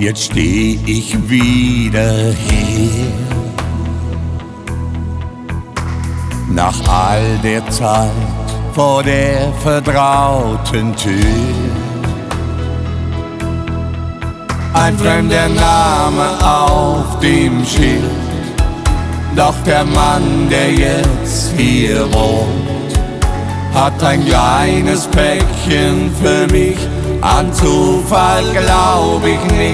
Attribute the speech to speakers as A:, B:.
A: jetzt steh ich wieder hier. Nach all der Zeit vor der vertrauten Tür. Ein fremder Name auf dem Schild, doch der Mann, der jetzt hier wohnt, hat ein kleines Päckchen für mich. An Zufall glaub ich nicht.